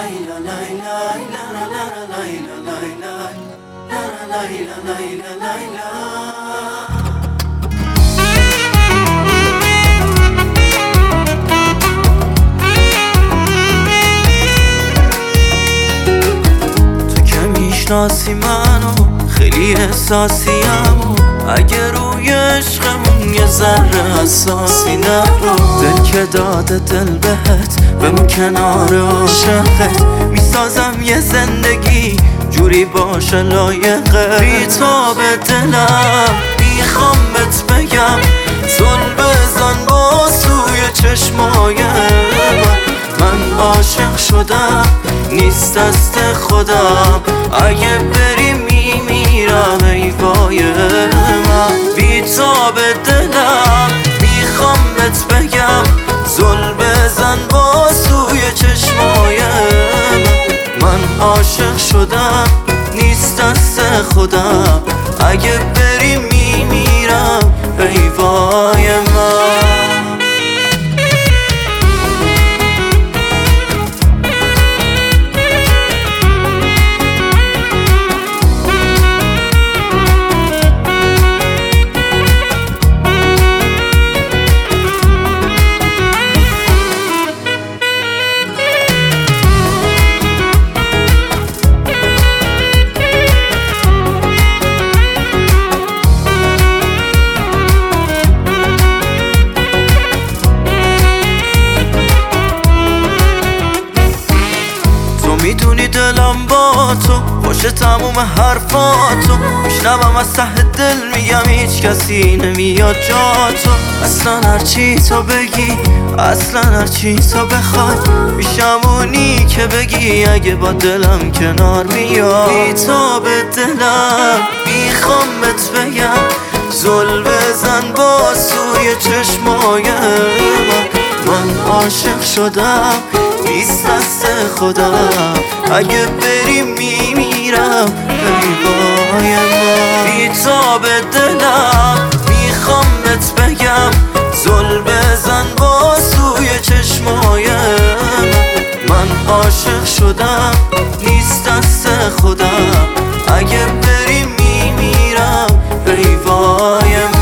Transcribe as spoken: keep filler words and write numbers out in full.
میشناسی منو خیلی احساسیم، اگه روی عشقمون یه ذره حساسی نرو. دل که داده دل بهت بمون کنار عاشقت، میسازم یه زندگی جوری باشه لایقه. بی تو به دلم میخوام بهت بگم، زل بزن با سوی چشمای من. من عاشق شدم نیست دست خودم، اگه بری میمیرم ای وای من. بی تو به دلم میخوام بهت بگم، زل بزن با سوی چشمای من. من عاشق شدم نیست دست خودم، اگه بری میمیرم ای وای من. میدونی دلم با تو باشه، تموم حرفاتو میشنوم از ته دل، میگم هیچ کسی نمیاد جا تو. اصلا هرچی تو بگی، اصلا هرچی تو بخوای، میشم اونی که بگی اگه با دلم کنار میاد. بی تو به دلم میخوام بهت بگم، زل بزن با سوی چشمای من. من عاشق شدم نیست دست خودم، اگه بری میمیرم ای وای من. بی تو به دلم میخوام بهت بگم، زل بزن با سوی چشمای من. من عاشق شدم نیست دست خودم، اگه بری میمیرم ای وای من.